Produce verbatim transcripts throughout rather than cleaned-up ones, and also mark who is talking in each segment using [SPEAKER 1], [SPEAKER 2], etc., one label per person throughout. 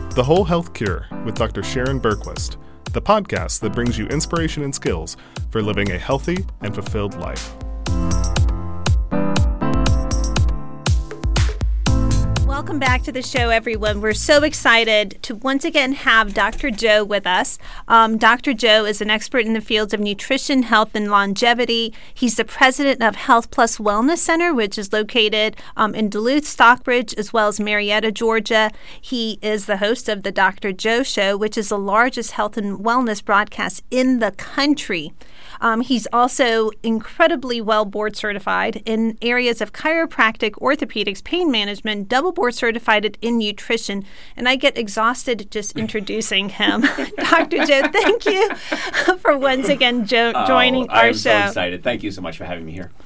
[SPEAKER 1] The Whole Health Cure with Doctor Sharon Bergquist, the podcast that brings you inspiration and skills for living a healthy and fulfilled life.
[SPEAKER 2] Welcome back to the show, everyone. We're so excited to once again have Doctor Joe with us. Um, Doctor Joe is an expert in the fields of nutrition, health, and longevity. He's the president of Health Plus Wellness Center, which is located um, in Duluth, Stockbridge, as well as Marietta, Georgia. He is the host of the Doctor Joe Show, which is the largest health and wellness broadcast in the country. Um, he's also incredibly well board certified in areas of chiropractic, orthopedics, pain management, double board certified in nutrition, and I get exhausted just introducing him. Doctor Joe, thank you for once again jo- joining
[SPEAKER 3] oh,
[SPEAKER 2] our
[SPEAKER 3] I'm
[SPEAKER 2] show.
[SPEAKER 3] I'm so excited. Thank you so much for having me here.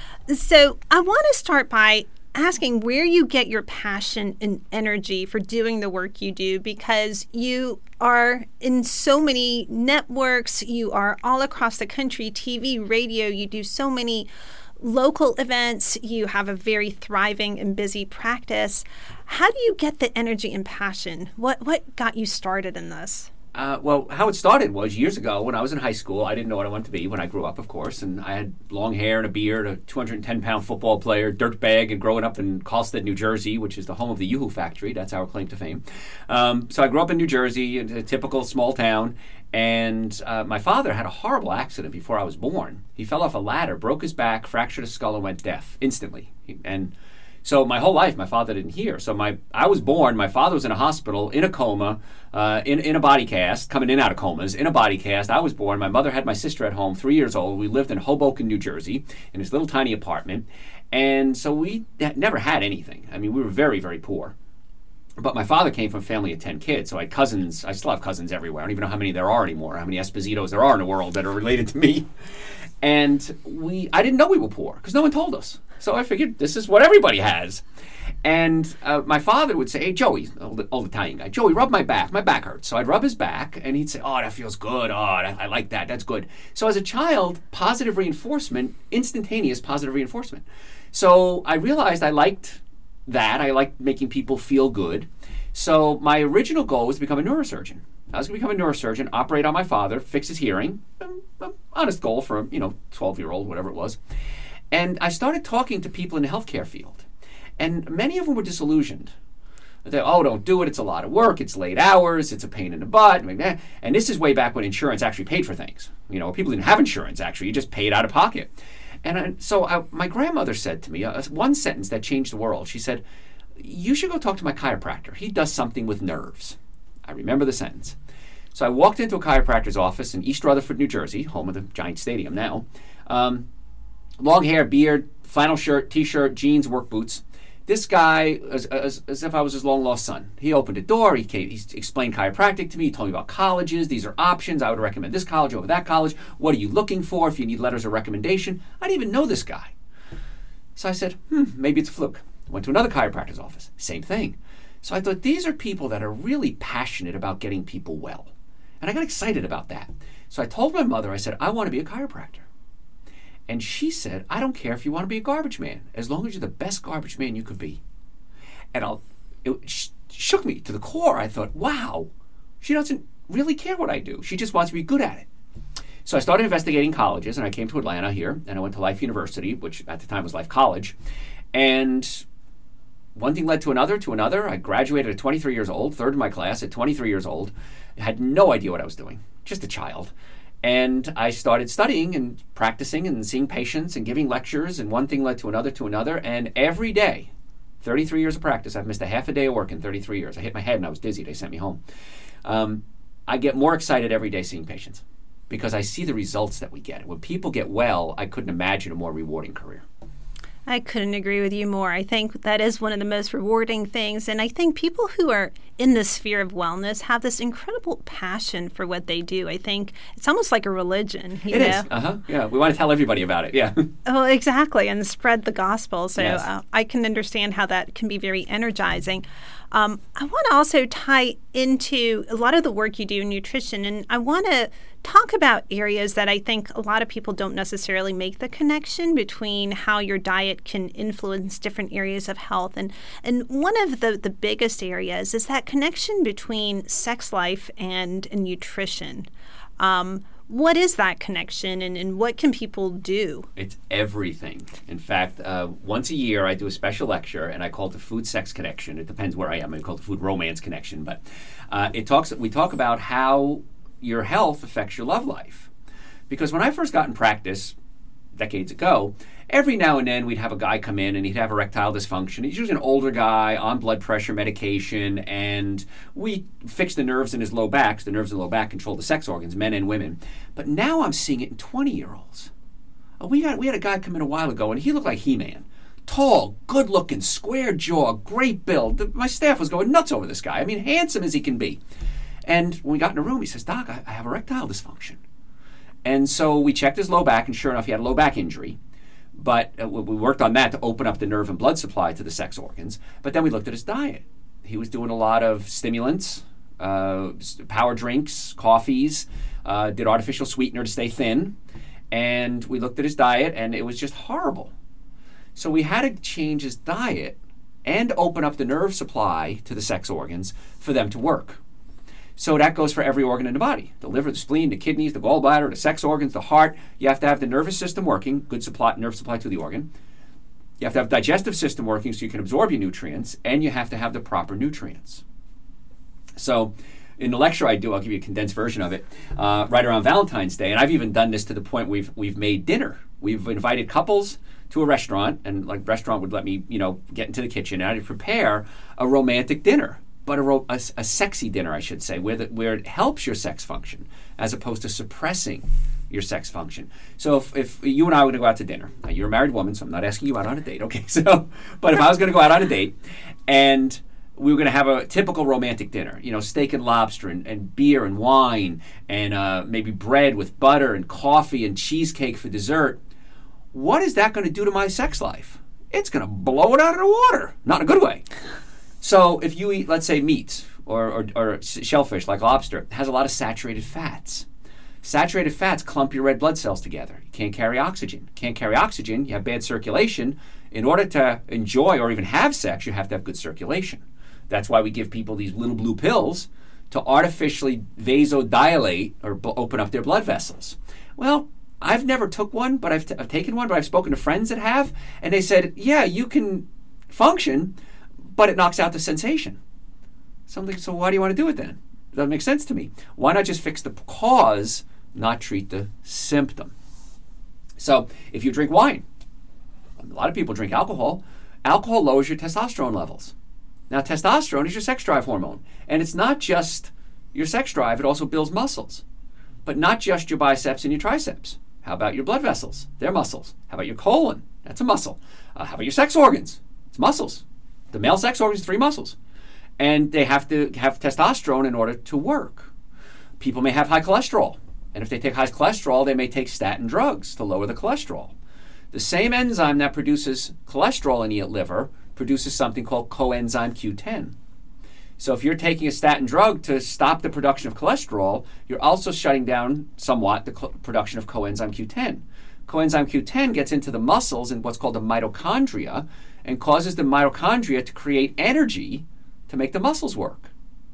[SPEAKER 2] So I want to start by asking where you get your passion and energy for doing the work you do, because you are in so many networks, you are all across the country, T V, radio, you do so many local events, you have a very thriving and busy practice. How do you get the energy and passion? What what got you started in this?
[SPEAKER 3] Uh, well, how it started was years ago when I was in high school. I didn't know what I wanted to be when I grew up, of course, and I had long hair and a beard, a two hundred ten pound football player, dirtbag, and growing up in Carlstead, New Jersey, which is the home of the Yoo-Hoo factory. That's our claim to fame. Um, so I grew up in New Jersey, a typical small town, and uh, my father had a horrible accident before I was born. He fell off a ladder, broke his back, fractured his skull, and went deaf instantly. He, and So my whole life, my father didn't hear. So my I was born, my father was in a hospital, in a coma, uh, in, in a body cast, coming in out of comas, in a body cast. I was born. My mother had my sister at home, three years old. We lived in Hoboken, New Jersey, in this little tiny apartment. And so we had never had anything. I mean, we were very, very poor. But my father came from a family of ten kids, so I had cousins. I still have cousins everywhere. I don't even know how many there are anymore, how many Espositos there are in the world that are related to me. And we, I didn't know we were poor, because no one told us. So I figured this is what everybody has. And uh, my father would say, hey, Joey, old, old Italian guy, Joey, rub my back. My back hurts. So I'd rub his back, and he'd say, oh, that feels good. Oh, that, I like that. That's good. So as a child, positive reinforcement, instantaneous positive reinforcement. So I realized I liked that. I liked making people feel good. So my original goal was to become a neurosurgeon. I was going to become a neurosurgeon, operate on my father, fix his hearing. Um, um, honest goal for a, you know, twelve-year-old, whatever it was. And I started talking to people in the healthcare field. And many of them were disillusioned. They, oh, don't do it. It's a lot of work. It's late hours. It's a pain in the butt. And this is way back when insurance actually paid for things. You know, people didn't have insurance, actually. You just paid out of pocket. And I, so I, my grandmother said to me, uh, one sentence that changed the world. She said, you should go talk to my chiropractor. He does something with nerves. I remember the sentence. So I walked into a chiropractor's office in East Rutherford, New Jersey, home of the Giant Stadium now. Um, long hair, beard, flannel shirt, T-shirt, jeans, work boots. This guy, as, as, as if I was his long-lost son. He opened a door. He, came, he explained chiropractic to me. He told me about colleges. These are options. I would recommend this college over that college. What are you looking for if you need letters of recommendation? I didn't even know this guy. So I said, hmm, maybe it's a fluke. Went to another chiropractor's office. Same thing. So I thought, these are people that are really passionate about getting people well. And I got excited about that. So I told my mother, I said, I want to be a chiropractor. And she said, I don't care if you want to be a garbage man, as long as you're the best garbage man you could be. And I'll, it sh- shook me to the core. I thought, wow, she doesn't really care what I do. She just wants to be good at it. So I started investigating colleges, and I came to Atlanta here, and I went to Life University, which at the time was Life College. And one thing led to another, to another. I graduated at twenty-three years old, third in my class at twenty-three years old. I had no idea what I was doing, just a child. And I started studying and practicing and seeing patients and giving lectures, and one thing led to another to another. And every day, thirty-three years of practice, I've missed a half a day of work in thirty-three years. I hit my head and I was dizzy. They sent me home. Um, I get more excited every day seeing patients because I see the results that we get. When people get well, I couldn't imagine a more rewarding career.
[SPEAKER 2] I couldn't agree with you more. I think that is one of the most rewarding things. And I think people who are in the sphere of wellness have this incredible passion for what they do. I think it's almost like a religion. You
[SPEAKER 3] it
[SPEAKER 2] know?
[SPEAKER 3] is. Uh-huh. Yeah. We want to tell everybody about it. Yeah.
[SPEAKER 2] Oh, exactly. And spread the gospel. So
[SPEAKER 3] yes.
[SPEAKER 2] uh, I can understand how that can be very energizing. Um, I want to also tie into a lot of the work you do in nutrition. And I want to talk about areas that I think a lot of people don't necessarily make the connection between how your diet can influence different areas of health. And and one of the, the biggest areas is that connection between sex life and, and nutrition. Um, what is that connection, and, and what can people do?
[SPEAKER 3] It's everything. In fact, uh, once a year I do a special lecture, and I call it the Food Sex Connection. It depends where I am. I call it the Food Romance Connection. But uh, it talks. we talk about how your health affects your love life. Because when I first got in practice decades ago, every now and then we'd have a guy come in and he'd have erectile dysfunction. He's usually an older guy on blood pressure medication, and we fix the nerves in his low back. The nerves in the low back control the sex organs, men and women. But now I'm seeing it in twenty-year-olds. Uh, we got we had a guy come in a while ago, and he looked like He-Man. Tall, good-looking, square jaw, great build. The, my staff was going nuts over this guy. I mean, handsome as he can be. And when we got in a room, he says, "Doc, I, I have erectile dysfunction." And so we checked his low back, and sure enough, he had a low back injury. But uh, we worked on that to open up the nerve and blood supply to the sex organs. But then we looked at his diet. He was doing a lot of stimulants, uh, power drinks, coffees, uh, did artificial sweetener to stay thin. And we looked at his diet, and it was just horrible. So we had to change his diet and open up the nerve supply to the sex organs for them to work. So that goes for every organ in the body. The liver, the spleen, the kidneys, the gallbladder, the sex organs, the heart. You have to have the nervous system working, good supply, nerve supply to the organ. You have to have the digestive system working so you can absorb your nutrients, and you have to have the proper nutrients. So in the lecture I do, I'll give you a condensed version of it, uh, right around Valentine's Day. And I've even done this to the point we've we've made dinner. We've invited couples to a restaurant, and like the restaurant would let me, you know, get into the kitchen, and I'd prepare a romantic dinner. But a, a, a sexy dinner, I should say, where, the, where it helps your sex function as opposed to suppressing your sex function. So if, if you and I were to go out to dinner, now you're a married woman, so I'm not asking you out on a date, okay? So, but if I was going to go out on a date and we were going to have a typical romantic dinner, you know, steak and lobster and, and beer and wine and uh, maybe bread with butter and coffee and cheesecake for dessert, what is that going to do to my sex life? It's going to blow it out of the water, not in a good way. So if you eat, let's say, meat or, or, or shellfish like lobster, it has a lot of saturated fats. Saturated fats clump your red blood cells together. You can't carry oxygen. Can't carry oxygen, you have bad circulation. In order to enjoy or even have sex, you have to have good circulation. That's why we give people these little blue pills to artificially vasodilate or b- open up their blood vessels. Well, I've never took one, but I've, t- I've taken one, but I've spoken to friends that have, and they said, yeah, you can function, but it knocks out the sensation. Something. So why do you want to do it then? That makes sense to me. Why not just fix the cause, not treat the symptom? So if you drink wine, a lot of people drink alcohol. Alcohol lowers your testosterone levels. Now, testosterone is your sex drive hormone. And it's not just your sex drive, it also builds muscles. But not just your biceps and your triceps. How about your blood vessels? They're muscles. How about your colon? That's a muscle. Uh, how about your sex organs? It's muscles. The male sex organs, three muscles. And they have to have testosterone in order to work. People may have high cholesterol. And if they take high cholesterol, they may take statin drugs to lower the cholesterol. The same enzyme that produces cholesterol in the liver produces something called coenzyme Q ten. So if you're taking a statin drug to stop the production of cholesterol, you're also shutting down somewhat the co- production of coenzyme Q ten. Coenzyme Q ten gets into the muscles in what's called the mitochondria and causes the mitochondria to create energy to make the muscles work.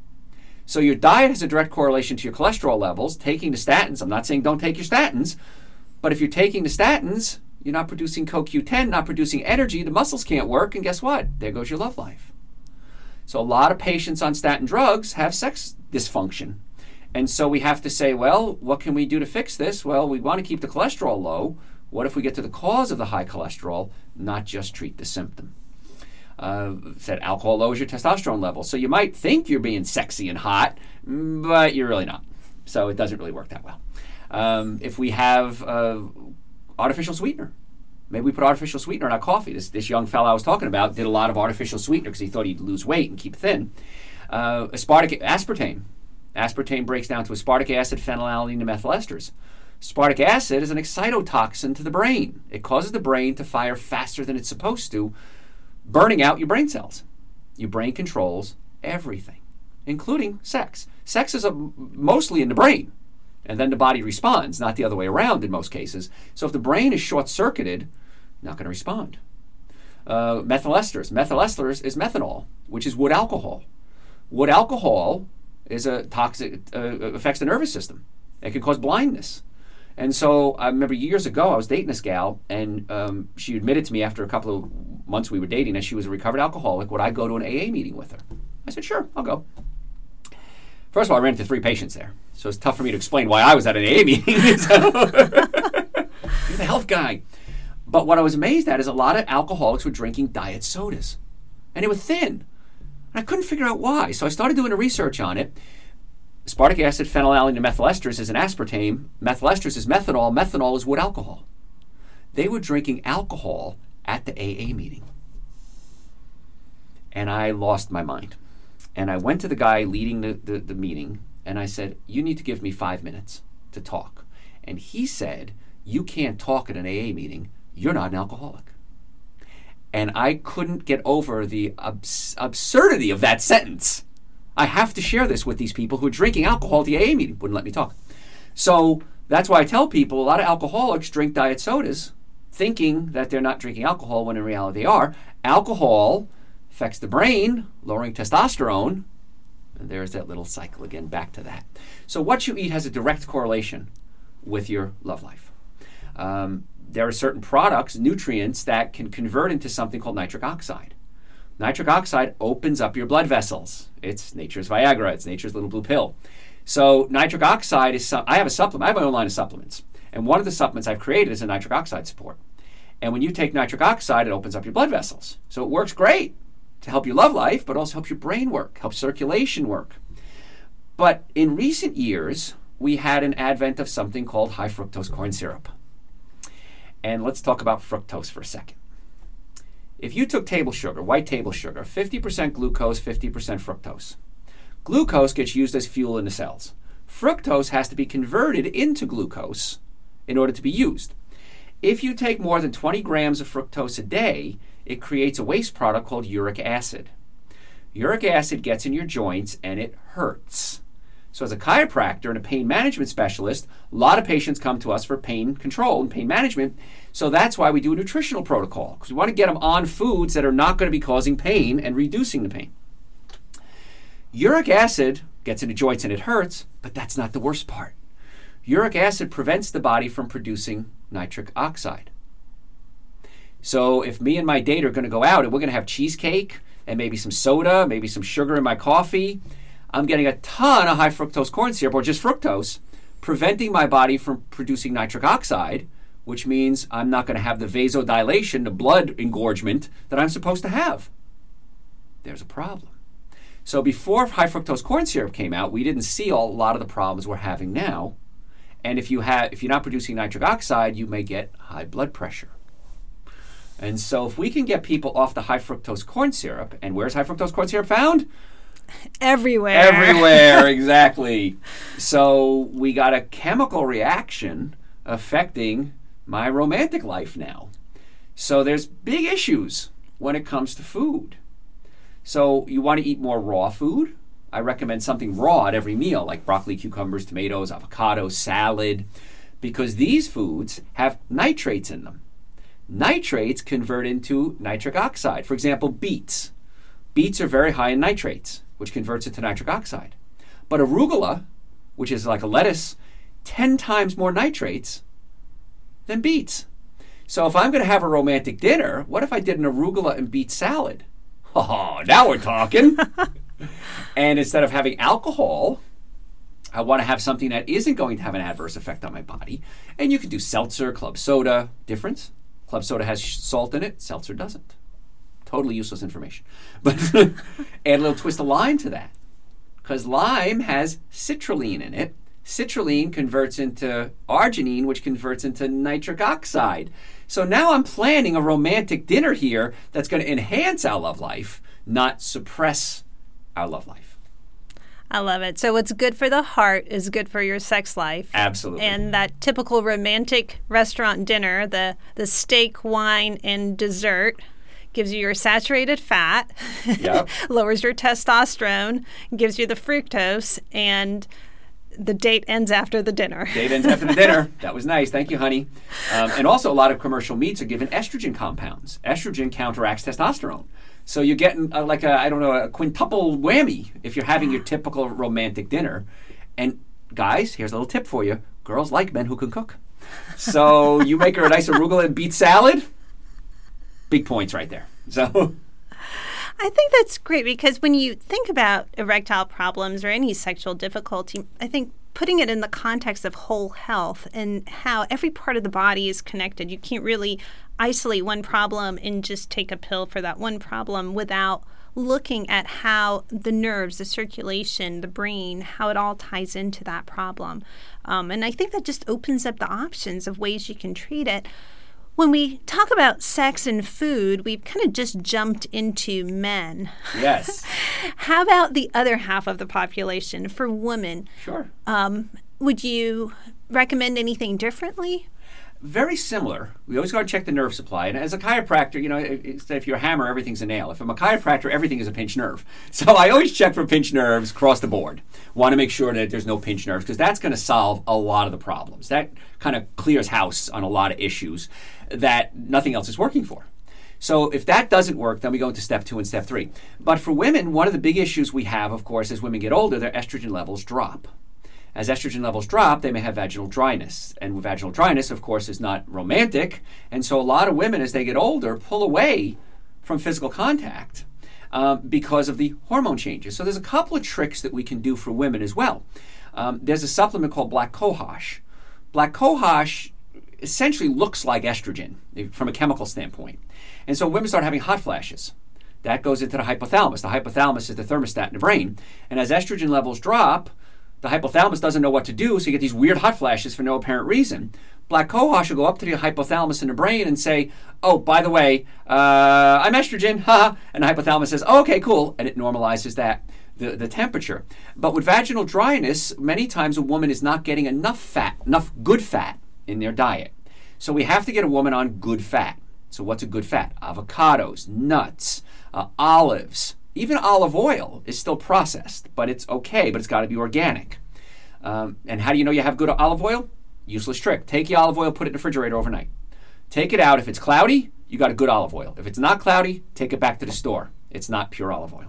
[SPEAKER 3] So your diet has a direct correlation to your cholesterol levels. Taking the statins, I'm not saying don't take your statins, but if you're taking the statins, you're not producing co Q ten, not producing energy, the muscles can't work, and guess what? There goes your love life. So a lot of patients on statin drugs have sex dysfunction. And so we have to say, well, what can we do to fix this? Well, we want to keep the cholesterol low. What if we get to the cause of the high cholesterol, not just treat the symptom? Uh, said alcohol lowers your testosterone level. So you might think you're being sexy and hot, but you're really not. So it doesn't really work that well. Um, if we have uh, artificial sweetener, maybe we put artificial sweetener in our coffee. This this young fellow I was talking about did a lot of artificial sweetener because he thought he'd lose weight and keep thin. Uh, aspartic, aspartame. Aspartame breaks down to aspartic acid, phenylalanine, and methyl esters. Aspartic acid is an excitotoxin to the brain. It causes the brain to fire faster than it's supposed to, burning out your brain cells. Your brain controls everything, including sex. Sex is a, mostly in the brain. And then the body responds, not the other way around in most cases. So if the brain is short-circuited, not going to respond. Uh, methyl esters. Methyl esters is methanol, which is wood alcohol. Wood alcohol is a toxic, uh, affects the nervous system. It can cause blindness. And so I remember years ago, I was dating this gal, and um, she admitted to me after a couple of months we were dating that she was a recovered alcoholic. Would I go to an A A meeting with her? I said, sure, I'll go. First of all, I ran into three patients there. So it's tough for me to explain why I was at an A A meeting. So, you're the health guy. But what I was amazed at is a lot of alcoholics were drinking diet sodas. And they were thin. And I couldn't figure out why. So I started doing the research on it. Aspartic acid, phenylalanine, and methyl esters is an aspartame. Methyl esters is methanol. Methanol is wood alcohol. They were drinking alcohol at the A A meeting. And I lost my mind. And I went to the guy leading the, the, the meeting, and I said, you need to give me five minutes to talk. And he said, you can't talk at an A A meeting. You're not an alcoholic. And I couldn't get over the abs- absurdity of that sentence. I have to share this with these people who are drinking alcohol at the A A meeting. Wouldn't let me talk. So that's why I tell people a lot of alcoholics drink diet sodas thinking that they're not drinking alcohol when in reality they are. Alcohol affects the brain, lowering testosterone. And there's that little cycle again, back to that. So what you eat has a direct correlation with your love life. Um, there are certain products, nutrients, that can convert into something called nitric oxide. Nitric oxide opens up your blood vessels. It's nature's Viagra. It's nature's little blue pill. So nitric oxide is, some, I have a supplement. I have my own line of supplements. And one of the supplements I've created is a nitric oxide support. And when you take nitric oxide, it opens up your blood vessels. So it works great to help your love life, but also helps your brain work, helps circulation work. But in recent years, we had an advent of something called high fructose corn syrup. And let's talk about fructose for a second. If you took table sugar, white table sugar, fifty percent glucose, fifty percent fructose. Glucose gets used as fuel in the cells. Fructose has to be converted into glucose in order to be used. If you take more than twenty grams of fructose a day, it creates a waste product called uric acid. Uric acid gets in your joints and it hurts. So as a chiropractor and a pain management specialist, a lot of patients come to us for pain control and pain management. So that's why we do a nutritional protocol, because we want to get them on foods that are not going to be causing pain and reducing the pain. Uric acid gets into joints and it hurts, but that's not the worst part. Uric acid prevents the body from producing nitric oxide. So if me and my date are going to go out and we're going to have cheesecake and maybe some soda, maybe some sugar in my coffee, I'm getting a ton of high fructose corn syrup, or just fructose, preventing my body from producing nitric oxide, which means I'm not going to have the vasodilation, the blood engorgement that I'm supposed to have. There's a problem. So before high fructose corn syrup came out, we didn't see all, a lot of the problems we're having now. And if you have, if you're not producing nitric oxide, you may get high blood pressure. And so if we can get people off the high fructose corn syrup, and where's high fructose corn syrup found?
[SPEAKER 2] Everywhere.
[SPEAKER 3] Everywhere, exactly. So we got a chemical reaction affecting my romantic life now. So there's big issues when it comes to food. So you want to eat more raw food? I recommend something raw at every meal, like broccoli, cucumbers, tomatoes, avocado, salad, because these foods have nitrates in them. Nitrates convert into nitric oxide. For example, beets. Beets are very high in nitrates, which converts it to nitric oxide. But arugula, which is like a lettuce, ten times more nitrates than beets. So if I'm going to have a romantic dinner, what if I did an arugula and beet salad? Oh, now we're talking. And instead of having alcohol, I want to have something that isn't going to have an adverse effect on my body. And you can do seltzer, club soda. Difference? Club soda has salt in it. Seltzer doesn't. Totally useless information. But add a little twist of lime to that. Because lime has citrulline in it. Citrulline converts into arginine, which converts into nitric oxide. So now I'm planning a romantic dinner here that's going to enhance our love life, not suppress our love life.
[SPEAKER 2] I love it. So what's good for the heart is good for your sex life.
[SPEAKER 3] Absolutely.
[SPEAKER 2] And that typical romantic restaurant dinner, the, the steak, wine, and dessert, gives you your saturated fat,
[SPEAKER 3] yep.
[SPEAKER 2] lowers your testosterone, gives you the fructose, and the date ends after the dinner.
[SPEAKER 3] Date ends after the dinner. That was nice. Thank you, honey. Um, and also, a lot of commercial meats are given estrogen compounds. Estrogen counteracts testosterone. So you're getting uh, like a, I don't know, a quintuple whammy if you're having your typical romantic dinner. And guys, here's a little tip for you. Girls like men who can cook. So you make her a nice arugula and beet salad. Big points right there. So
[SPEAKER 2] I think that's great because when you think about erectile problems or any sexual difficulty, I think putting it in the context of whole health and how every part of the body is connected. You can't really isolate one problem and just take a pill for that one problem without looking at how the nerves, the circulation, the brain, how it all ties into that problem. Um, and I think that just opens up the options of ways you can treat it. When we talk about sex and food, we've kind of just jumped into men.
[SPEAKER 3] Yes.
[SPEAKER 2] How about the other half of the population for women?
[SPEAKER 3] Sure.
[SPEAKER 2] Um, would you recommend anything differently?
[SPEAKER 3] Very similar. We always got to check the nerve supply. And as a chiropractor, you know, if you're a hammer, everything's a nail. If I'm a chiropractor, everything is a pinched nerve. So I always check for pinched nerves across the board. Want to make sure that there's no pinched nerves because that's going to solve a lot of the problems. That kind of clears house on a lot of issues that nothing else is working for. So if that doesn't work, then we go into step two and step three. But for women, one of the big issues we have, of course, as women get older, their estrogen levels drop. As estrogen levels drop, they may have vaginal dryness. And vaginal dryness, of course, is not romantic. And so a lot of women, as they get older, pull away from physical contact um, because of the hormone changes. So there's a couple of tricks that we can do for women as well. Um, there's a supplement called Black Cohosh. Black Cohosh essentially looks like estrogen from a chemical standpoint. And so women start having hot flashes. That goes into the hypothalamus. The hypothalamus is the thermostat in the brain. And as estrogen levels drop, the hypothalamus doesn't know what to do, so you get these weird hot flashes for no apparent reason. Black Cohosh will go up to the hypothalamus in the brain and say, oh, by the way, uh, I'm estrogen, haha. And the hypothalamus says, oh, okay, cool. And it normalizes that, the, the temperature. But with vaginal dryness, many times a woman is not getting enough fat, enough good fat in their diet. So we have to get a woman on good fat. So what's a good fat? Avocados, nuts, uh, olives. Even olive oil is still processed, but it's okay, but it's got to be organic. Um, and how do you know you have good olive oil? Useless trick. Take the olive oil, put it in the refrigerator overnight. Take it out. If it's cloudy, you got a good olive oil. If it's not cloudy, take it back to the store. It's not pure olive oil.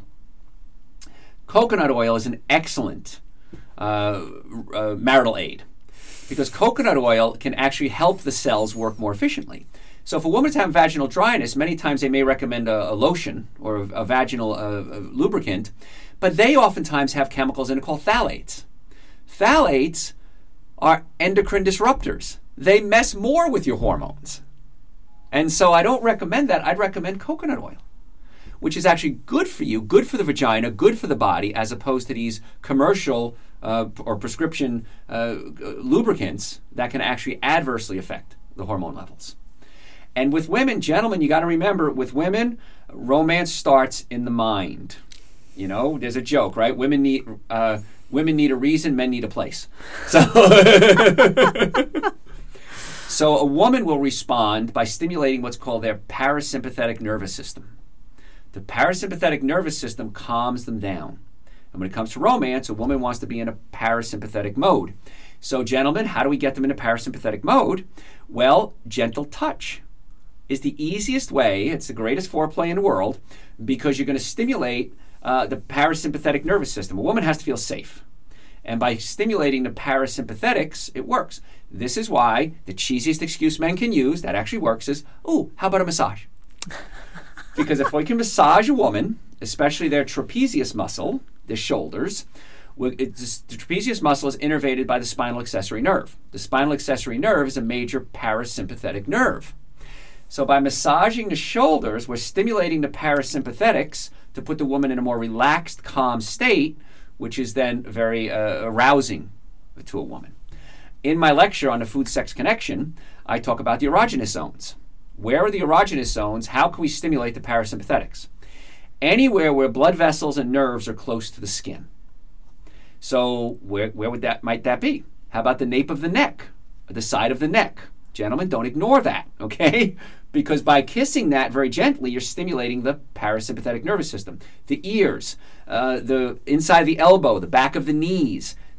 [SPEAKER 3] Coconut oil is an excellent uh, uh, marital aid because coconut oil can actually help the cells work more efficiently. So if a woman's having vaginal dryness, many times they may recommend a, a lotion or a, a vaginal uh, a lubricant, but they oftentimes have chemicals in it called phthalates. Phthalates are endocrine disruptors. They mess more with your hormones. And so I don't recommend that. I'd recommend coconut oil, which is actually good for you, good for the vagina, good for the body, as opposed to these commercial uh, or prescription uh, lubricants that can actually adversely affect the hormone levels. And with women, gentlemen, you got to remember, with women, romance starts in the mind. You know, there's a joke, right? Women need uh, women need a reason, men need a place. So, so a woman will respond by stimulating what's called their parasympathetic nervous system. The parasympathetic nervous system calms them down. And when it comes to romance, a woman wants to be in a parasympathetic mode. So, gentlemen, how do we get them in a parasympathetic mode? Well, gentle touch is the easiest way. It's the greatest foreplay in the world because you're going to stimulate uh, the parasympathetic nervous system. A woman has to feel safe. And by stimulating the parasympathetics, it works. This is why the cheesiest excuse men can use, that actually works, is, ooh, how about a massage? Because if we can massage a woman, especially their trapezius muscle, the shoulders, it's, the trapezius muscle is innervated by the spinal accessory nerve. The spinal accessory nerve is a major parasympathetic nerve. So by massaging the shoulders, we're stimulating the parasympathetics to put the woman in a more relaxed, calm state, which is then very uh, arousing to a woman. In my lecture on the food-sex connection, I talk about the erogenous zones. Where are the erogenous zones? How can we stimulate the parasympathetics? Anywhere where blood vessels and nerves are close to the skin. So where, where would that might that be? How about the nape of the neck, the side of the neck? Gentlemen, don't ignore that, okay? Because by kissing that very gently, you're stimulating the parasympathetic nervous system. The ears, uh, the inside of the elbow, the back of the knees.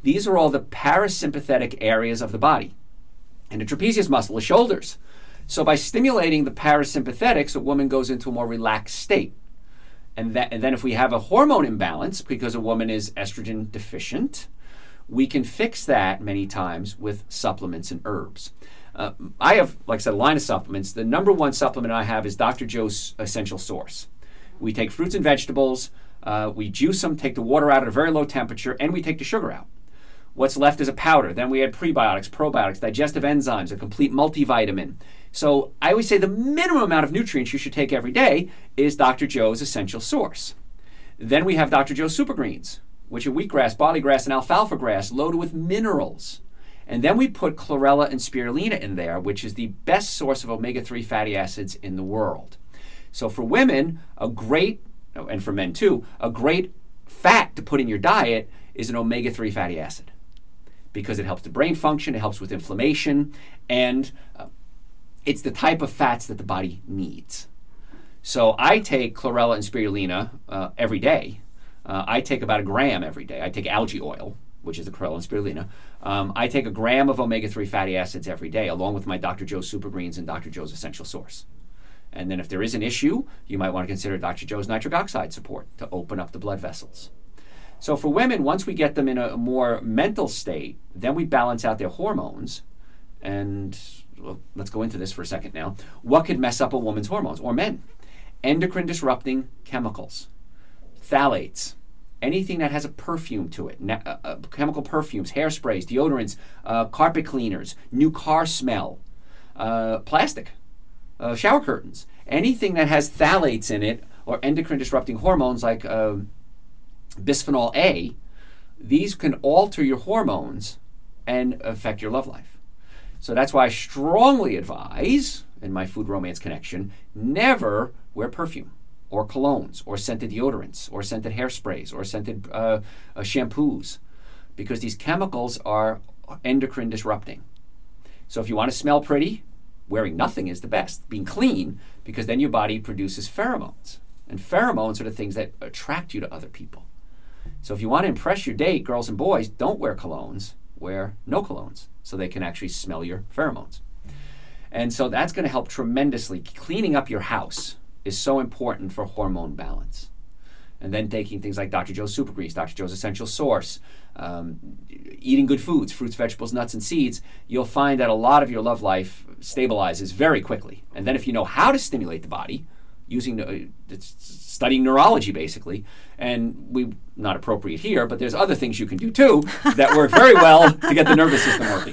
[SPEAKER 3] These are all the parasympathetic areas of the body. And the trapezius muscle is shoulders. So by stimulating the parasympathetics, a woman goes into a more relaxed state. And, that, and then if we have a hormone imbalance, because a woman is estrogen deficient, we can fix that many times with supplements and herbs. Uh, I have, like I said, a line of supplements. The number one supplement I have is Doctor Joe's Essential Source. We take fruits and vegetables, uh, we juice them, take the water out at a very low temperature, and we take the sugar out. What's left is a powder. Then we add prebiotics, probiotics, digestive enzymes, a complete multivitamin. So I always say the minimum amount of nutrients you should take every day is Doctor Joe's Essential Source. Then we have Doctor Joe's Super Greens, which are wheatgrass, barley grass, and alfalfa grass, loaded with minerals. And then we put chlorella and spirulina in there, which is the best source of omega three fatty acids in the world. So for women, a great, and for men too, a great fat to put in your diet is an omega three fatty acid, because it helps the brain function, it helps with inflammation, and uh, it's the type of fats that the body needs. So I take chlorella and spirulina uh, every day. Uh, I take about a gram every day. I take algae oil, which is the chlorella and spirulina. Um, I take a gram of omega three fatty acids every day, along with my Doctor Joe's Super Greens and Doctor Joe's Essential Source. And then if there is an issue, you might want to consider Doctor Joe's nitric oxide support to open up the blood vessels. So for women, once we get them in a more mental state, then we balance out their hormones. And well, let's go into this for a second now. What could mess up a woman's hormones, or men? Endocrine disrupting chemicals, phthalates, anything that has a perfume to it, na- uh, uh, chemical perfumes, hairsprays, deodorants, uh, carpet cleaners, new car smell, uh, plastic, uh, shower curtains, anything that has phthalates in it or endocrine disrupting hormones like uh, bisphenol A, these can alter your hormones and affect your love life. So that's why I strongly advise, in my Food Romance Connection, never wear perfume or colognes or scented deodorants or scented hairsprays or scented uh, uh, shampoos, because these chemicals are endocrine disrupting. So if you want to smell pretty, wearing nothing is the best. Being clean, because then your body produces pheromones. And pheromones are the things that attract you to other people. So if you want to impress your date, girls and boys, don't wear colognes, wear no colognes, so they can actually smell your pheromones. And so that's going to help tremendously. Cleaning up your house is so important for hormone balance. And then taking things like Doctor Joe's Super Greens, Doctor Joe's Essential Source, um, eating good foods, fruits, vegetables, nuts, and seeds, you'll find that a lot of your love life stabilizes very quickly. And then if you know how to stimulate the body, using uh, it's studying neurology basically, and we not appropriate here, but there's other things you can do too that work very well to get the nervous system working.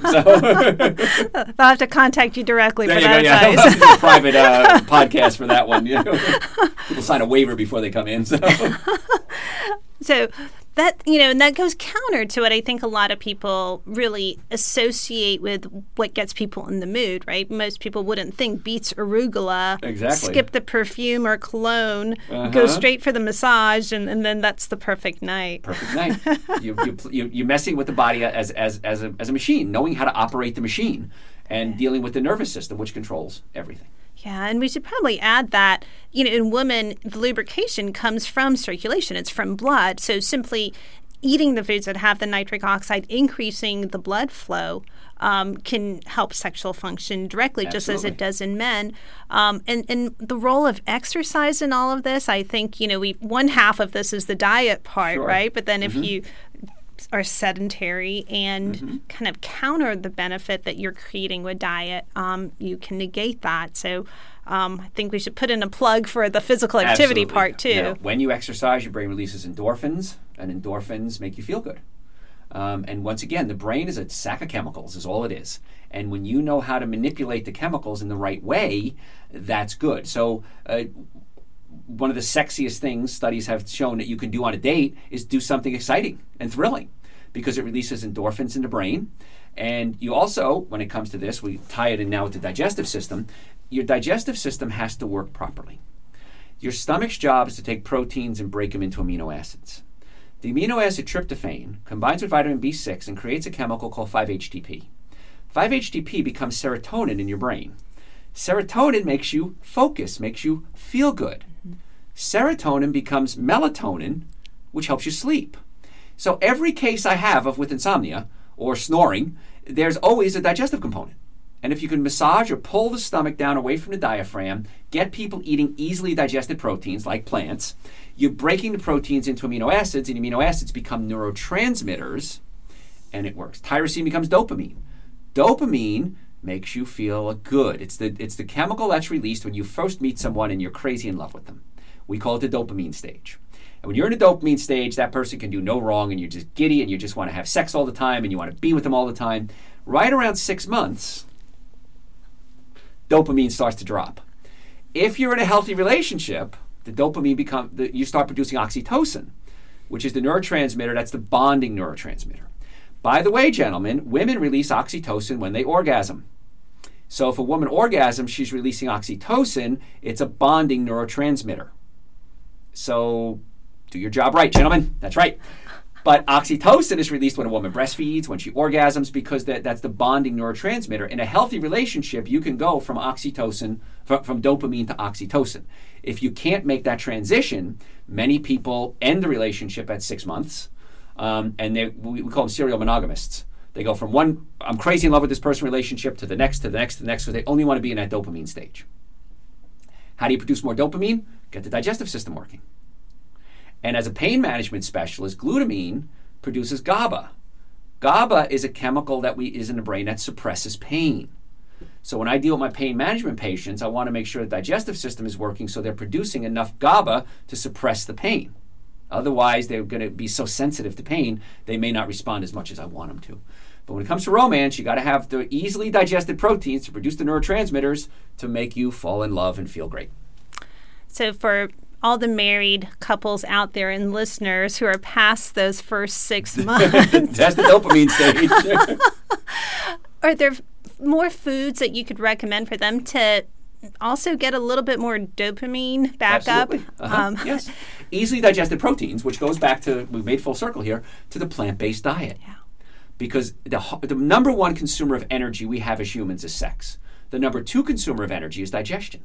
[SPEAKER 3] So
[SPEAKER 2] I'll have to contact you directly
[SPEAKER 3] there
[SPEAKER 2] for
[SPEAKER 3] you
[SPEAKER 2] that
[SPEAKER 3] go, yeah.
[SPEAKER 2] advice.
[SPEAKER 3] I'll have to do a private uh, podcast for that one. You know? People sign a waiver before they come in. So.
[SPEAKER 2] So that, you know, and that goes counter to what I think a lot of people really associate with what gets people in the mood, right? Most people wouldn't think beets arugula,
[SPEAKER 3] exactly.
[SPEAKER 2] skip the perfume or cologne,
[SPEAKER 3] uh-huh.
[SPEAKER 2] go straight for the massage, and, and then that's the perfect night.
[SPEAKER 3] Perfect night. you, you, you, you're messing with the body as, as, as, a, as a machine, knowing how to operate the machine and dealing with the nervous system, which controls everything.
[SPEAKER 2] Yeah, and we should probably add that, you know, in women, the lubrication comes from circulation. It's from blood. So simply eating the foods that have the nitric oxide, increasing the blood flow, um, can help sexual function directly,
[SPEAKER 3] Absolutely.
[SPEAKER 2] just as it does in men. Um, and, and the role of exercise in all of this, I think, you know, we one half of this is the diet part,
[SPEAKER 3] Sure.
[SPEAKER 2] right? But then if
[SPEAKER 3] Mm-hmm.
[SPEAKER 2] you are sedentary and
[SPEAKER 3] mm-hmm.
[SPEAKER 2] kind of counter the benefit that you're creating with diet, um, you can negate that. So um, I think we should put in a plug for the physical activity
[SPEAKER 3] Absolutely.
[SPEAKER 2] part too.
[SPEAKER 3] You know, when you exercise, your brain releases endorphins, and endorphins make you feel good. Um, and once again, the brain is a sack of chemicals, is all it is. And when you know how to manipulate the chemicals in the right way, that's good. So uh, one of the sexiest things studies have shown that you can do on a date is do something exciting and thrilling, because it releases endorphins in the brain. And you also, when it comes to this, we tie it in now with the digestive system, your digestive system has to work properly. Your stomach's job is to take proteins and break them into amino acids. The amino acid tryptophan combines with vitamin B six and creates a chemical called five H T P. five H T P becomes serotonin in your brain. Serotonin makes you focus, makes you feel good. Mm-hmm. Serotonin becomes melatonin, which helps you sleep. So every case I have of with insomnia or snoring, there's always a digestive component. And if you can massage or pull the stomach down away from the diaphragm, get people eating easily digested proteins like plants, you're breaking the proteins into amino acids, and amino acids become neurotransmitters, and it works. Tyrosine becomes dopamine. Dopamine makes you feel good. It's the, it's the chemical that's released when you first meet someone and you're crazy in love with them. We call it the dopamine stage. And when you're in the dopamine stage, that person can do no wrong, and you're just giddy, and you just want to have sex all the time, and you want to be with them all the time. Right around six months, dopamine starts to drop. If you're in a healthy relationship, the dopamine become the, you start producing oxytocin, which is the neurotransmitter that's the bonding neurotransmitter. By the way, gentlemen, women release oxytocin when they orgasm. So if a woman orgasms, she's releasing oxytocin. It's a bonding neurotransmitter. So do your job right, gentlemen. That's right. But oxytocin is released when a woman breastfeeds, when she orgasms, because that, that's the bonding neurotransmitter. In a healthy relationship, you can go from oxytocin, from, from dopamine to oxytocin. If you can't make that transition, many people end the relationship at six months, um, and they, we, we call them serial monogamists. They go from one, I'm crazy in love with this person relationship, to the next, to the next, to the next, because they only want to be in that dopamine stage. How do you produce more dopamine? Get the digestive system working. And as a pain management specialist, glutamine produces GABA. GABA is a chemical that we is in the brain that suppresses pain. So when I deal with my pain management patients, I want to make sure the digestive system is working so they're producing enough GABA to suppress the pain. Otherwise, they're going to be so sensitive to pain, they may not respond as much as I want them to. But when it comes to romance, you got to have the easily digested proteins to produce the neurotransmitters to make you fall in love and feel great.
[SPEAKER 2] So for all the married couples out there and listeners who are past those first six months.
[SPEAKER 3] That's the dopamine stage.
[SPEAKER 2] Are there more foods that you could recommend for them to also get a little bit more dopamine back
[SPEAKER 3] Absolutely.
[SPEAKER 2] up?
[SPEAKER 3] Uh-huh.
[SPEAKER 2] Um,
[SPEAKER 3] yes. Easily digested proteins, which goes back to, we made full circle here, to the plant-based diet.
[SPEAKER 2] Yeah.
[SPEAKER 3] Because the, the number one consumer of energy we have as humans is sex. The number two consumer of energy is digestion.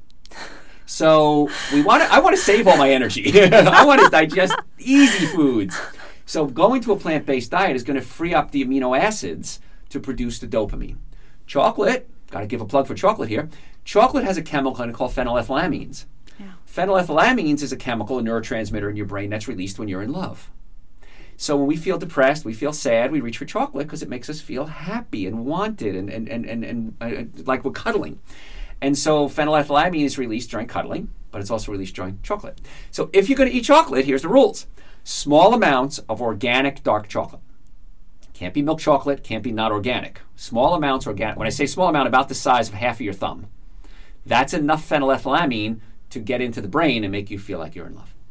[SPEAKER 3] So we want to. I want to save all my energy. I want to digest easy foods. So going to a plant-based diet is going to free up the amino acids to produce the dopamine. Chocolate, got to give a plug for chocolate here. Chocolate has a chemical called phenylethylamines. Yeah. Phenylethylamines is a chemical, a neurotransmitter in your brain that's released when you're in love. So when we feel depressed, we feel sad, we reach for chocolate because it makes us feel happy and wanted and and and and, and uh, like we're cuddling. And so phenylethylamine is released during cuddling, but it's also released during chocolate. So if you're going to eat chocolate, here's the rules. Small amounts of organic dark chocolate. Can't be milk chocolate, can't be not organic. Small amounts organic. When I say small amount, about the size of half of your thumb. That's enough phenylethylamine to get into the brain and make you feel like you're in love.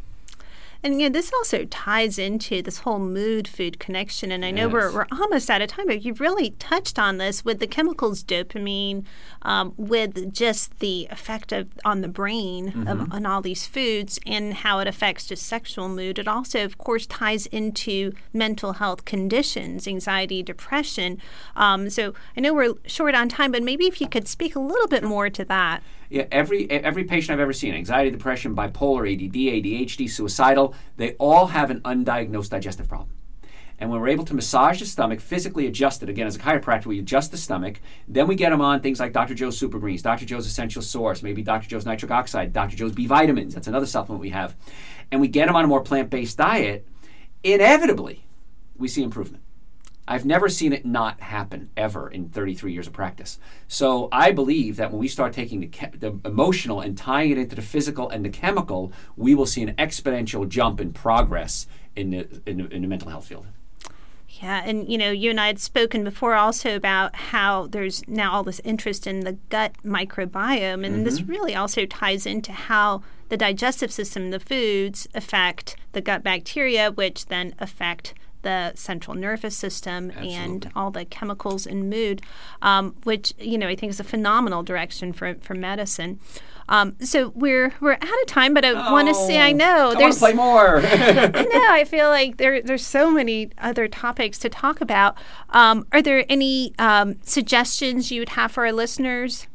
[SPEAKER 2] And you know, this also ties into this whole mood-food connection. And I know yes. we're we're almost out of time, but you've really touched on this with the chemicals dopamine, um, with just the effect of on the brain mm-hmm. of, on all these foods and how it affects just sexual mood. It also, of course, ties into mental health conditions, anxiety, depression. Um, so I know we're short on time, but maybe if you could speak a little bit more to that.
[SPEAKER 3] Yeah, every every patient I've ever seen, anxiety, depression, bipolar, A D D, A D H D, suicidal, they all have an undiagnosed digestive problem. And when we're able to massage the stomach, physically adjust it, again, as a chiropractor, we adjust the stomach, then we get them on things like Doctor Joe's Super Greens, Doctor Joe's Essential Source, maybe Doctor Joe's Nitric Oxide, Doctor Joe's B Vitamins, that's another supplement we have, and we get them on a more plant-based diet, inevitably, we see improvement. I've never seen it not happen ever in thirty-three years of practice. So I believe that when we start taking the, ke- the emotional and tying it into the physical and the chemical, we will see an exponential jump in progress in the, in the, in the mental health field.
[SPEAKER 2] Yeah, and you know, you and I had spoken before also about how there's now all this interest in the gut microbiome, and mm-hmm. this really also ties into how the digestive system, the foods, affect the gut bacteria, which then affect the central nervous system Absolutely. And all the chemicals and mood, um, which, you know, I think is a phenomenal direction for for medicine. Um, so we're we're out of time, but I oh, want to say, I know.
[SPEAKER 3] I want to play more.
[SPEAKER 2] I know. I feel like there there's so many other topics to talk about. Um, are there any um, suggestions you would have for our listeners?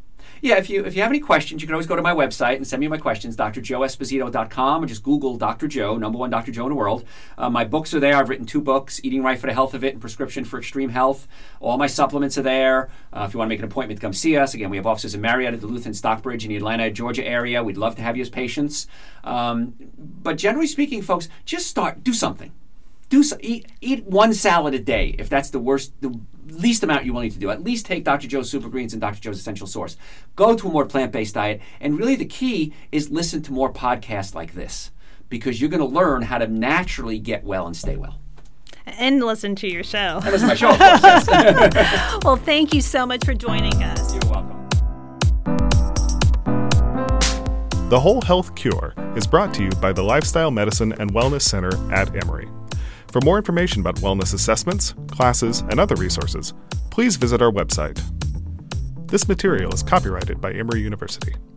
[SPEAKER 3] Yeah, if you if you have any questions, you can always go to my website and send me my questions, d r joe esposito dot com, or just Google Doctor Joe, number one Doctor Joe in the world. Uh, my books are there. I've written two books, Eating Right for the Health of It and Prescription for Extreme Health. All my supplements are there. Uh, if you want to make an appointment, come see us. Again, we have offices in Marietta, Duluth, and Stockbridge in the Atlanta, Georgia area. We'd love to have you as patients. Um, but generally speaking, folks, just start, do something. Do so, eat, eat one salad a day if that's the worst, the least amount you're willing to do. At least take Doctor Joe's Super Greens and Doctor Joe's Essential Source. Go to a more plant-based diet. And really the key is listen to more podcasts like this, because you're going to learn how to naturally get well and stay well.
[SPEAKER 2] And listen to your show.
[SPEAKER 3] And listen to my show, of course. Yes.
[SPEAKER 2] Well, thank you so much for joining us.
[SPEAKER 3] You're welcome.
[SPEAKER 1] The Whole Health Cure is brought to you by the Lifestyle Medicine and Wellness Center at Emory. For more information about wellness assessments, classes, and other resources, please visit our website. This material is copyrighted by Emory University.